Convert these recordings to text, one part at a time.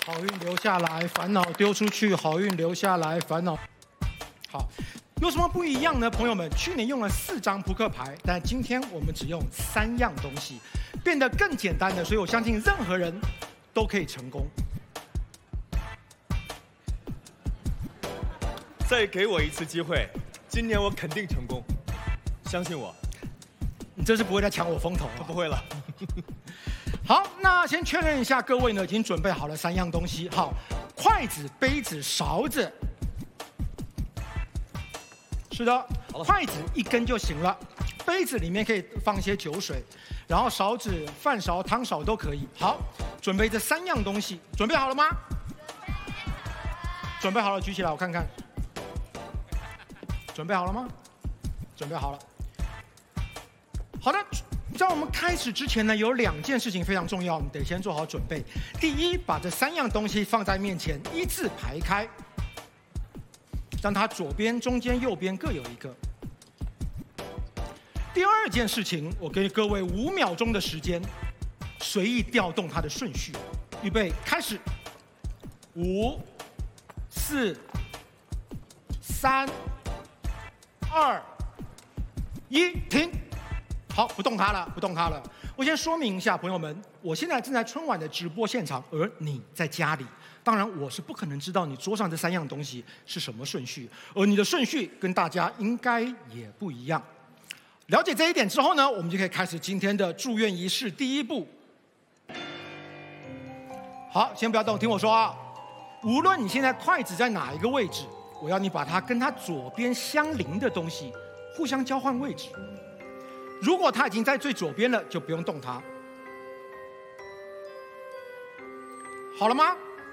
好运留下来，烦恼丢出去。好运留下来，烦恼。好，有什么不一样呢？朋友们，去年用了4张扑克牌，但今天我们只用3样东西，变得更简单了。所以我相信任何人都可以成功。 再给我一次机会，今年我肯定成功，相信我。 你这是不会再抢我风头了？ 不会了。 好，那先确认一下，各位呢已经准备好了3样东西。好，筷子、杯子、勺子。是的，筷子1根就行了，杯子里面可以放一些酒水，然后勺子、饭勺、汤勺都可以。好，准备这3样东西，准备好了吗？准备好了，举起来我看看。准备好了吗？准备好了。好的。在我们开始之前呢，有2件事情非常重要，我们得先做好准备。第一，把这3样东西放在面前，依次排开，让它左边、中间、右边各有一个。第二件事情，我给各位5秒钟的时间，随意调动它的顺序。预备，开始。5、4、3、2、1，停。好，不动它了，不动它了。我先说明一下，朋友们，我现在正在春晚的直播现场，而你在家里。当然，我是不可能知道你桌上这3样东西是什么顺序，而你的顺序跟大家应该也不一样。了解这一点之后呢，我们就可以开始今天的祝愿仪式第1步。好，先不要动，听我说啊。无论你现在筷子在哪一个位置，我要你把它跟它左边相邻的东西互相交换位置。如果它已经在最左边了，就不用动它。好了吗？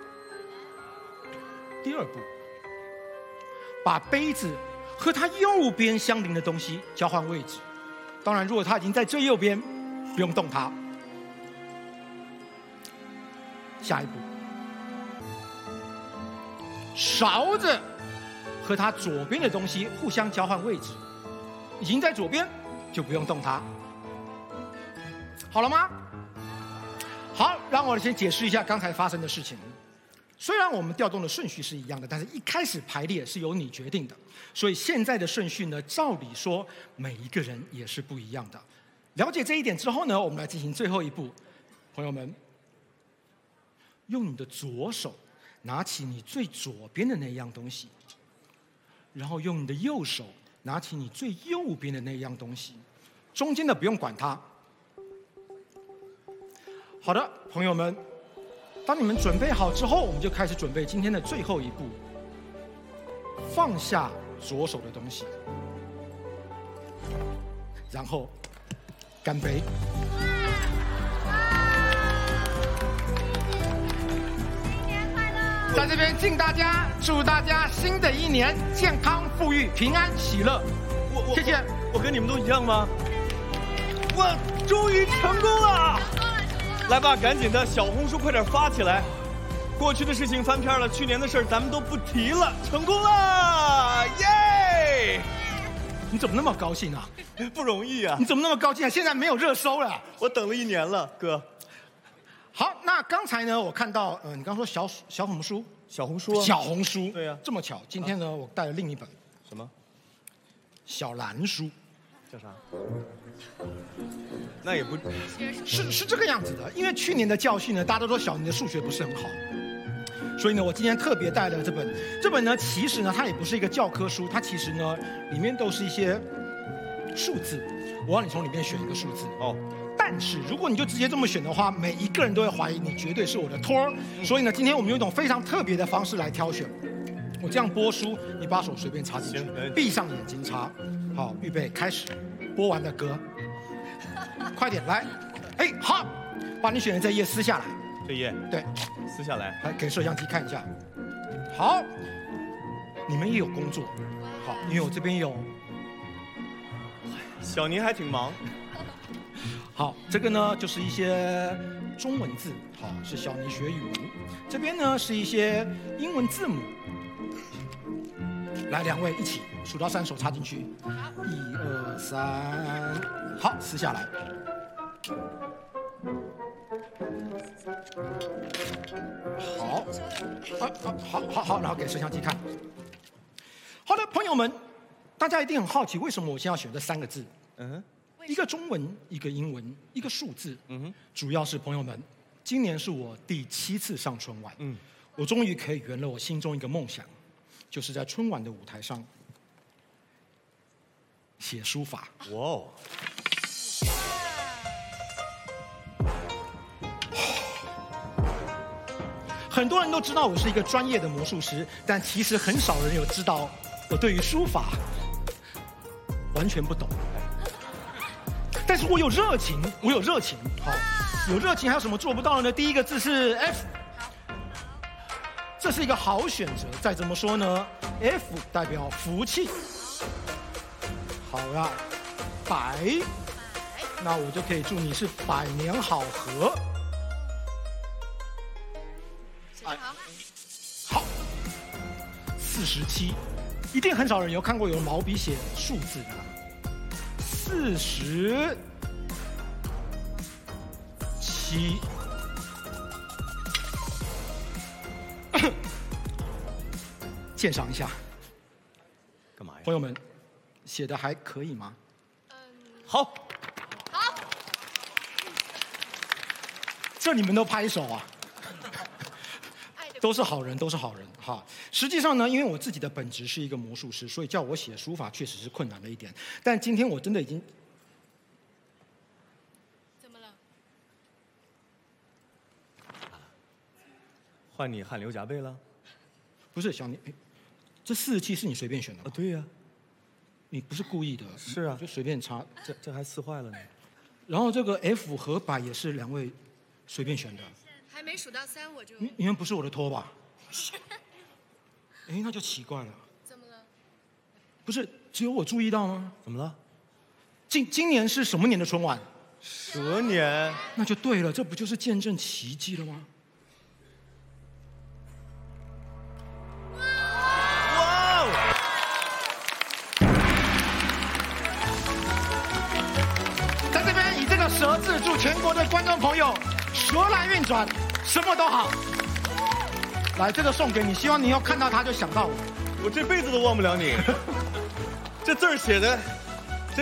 第2步，把杯子和它右边相邻的东西交换位置。当然，如果它已经在最右边，不用动它。下一步，勺子和它左边的东西互相交换位置，已经在左边。就不用动它，好了吗？好，让我先解释一下刚才发生的事情。虽然我们调动的顺序是一样的，但是一开始排列是由你决定的，所以现在的顺序呢，照理说每一个人也是不一样的。了解这一点之后呢，我们来进行最后一步。朋友们，用你的左手拿起你最左边的那样东西，然后用你的右手拿起你最右边的那样东西，中间的不用管它。好的，朋友们，当你们准备好之后，我们就开始准备今天的最后一步，放下左手的东西，然后干杯。在这边敬大家，祝大家新的一年健康、富裕、平安、喜乐。谢谢。 我跟你们都一样吗？我终于成功了！来吧，赶紧的，小红书快点发起来。过去的事情翻篇了，去年的事咱们都不提了，成功了！耶！ 你怎么那么高兴啊？ 不容易啊！ 你怎么那么高兴啊？现在没有热搜了。 我等了1年了，哥。 好，那刚才呢，我看到，你刚说小红书， 小红书， 小红书， 对呀， 这么巧，今天呢，我带了另一本， 什么？ 小蓝书， 叫啥？那也不是这个样子的，因为去年的教训呢，大家都说小年的数学不是很好，所以呢，我今天特别带了这本。这本呢，其实呢，它也不是一个教科书，它其实呢，里面都是一些数字，我让你从里面选一个数字。 哦。 但是如果你就直接这么选的话，每一个人都会怀疑你绝对是我的托儿。所以呢，今天我们用一种非常特别的方式来挑选。我这样播书，你把手随便插进去，闭上眼睛插。好，预备，开始。播完的歌，快点来。哎，好，把你选的这一页撕下来。 这一页？对，撕下来。 来给摄像机看一下。好，你们也有工作。好，因为我这边有。 小宁还挺忙。 好，这个呢就是一些中文字，好，是小尼学语文。这边呢是一些英文字母。来，2位一起数到3，手插进去。1、2、3，好，撕下来。 好，好，然后给摄像机看。好的，朋友们，大家一定很好奇，为什么我现在要选这3个字？一个中文，一个英文，一个数字。主要是朋友们，今年是我第7次上春晚。我终于可以圆了我心中一个梦想，就是在春晚的舞台上写书法。哇哦！很多人都知道我是一个专业的魔术师，但其实很少人有知道我对于书法完全不懂。但是我有热情，好，有热情还有什么做不到的呢？第一个字是 F， 这是一个好选择。再怎么说呢 ，F 代表福气。好呀，百，那我就可以祝你是百年好合。好，47，一定很少人有看过有毛笔写数字的。47，鉴赏一下。 干嘛呀？ 朋友们，写的还可以吗？ 好， 这你们都拍手啊！都是好人，都是好人哈。实际上呢，因为我自己的本职是一个魔术师，所以叫我写书法确实是困难了一点。但今天我真的已经…… 怎么了？ 换你汗流浃背了？ 不是小宁，这47是你随便选的吗？ 对呀， 你不是故意的。 是啊， 就随便插。 这还撕坏了呢。 然后这个 F 和百也是2位随便选的。 还没数到3我就…… 你们不是我的托吧？哎，那就奇怪了。 怎么了？ 不是只有我注意到吗？ 怎么了？ 今年是什么年的春晚？ 蛇年。 那就对了，这不就是见证奇迹了吗？ 哇哦！ 在这边以这个蛇字祝全国的观众朋友蛇来运转，什么都好。来，这个送给你，希望你要看到它就想到我。 我这辈子都忘不了你。这字儿写的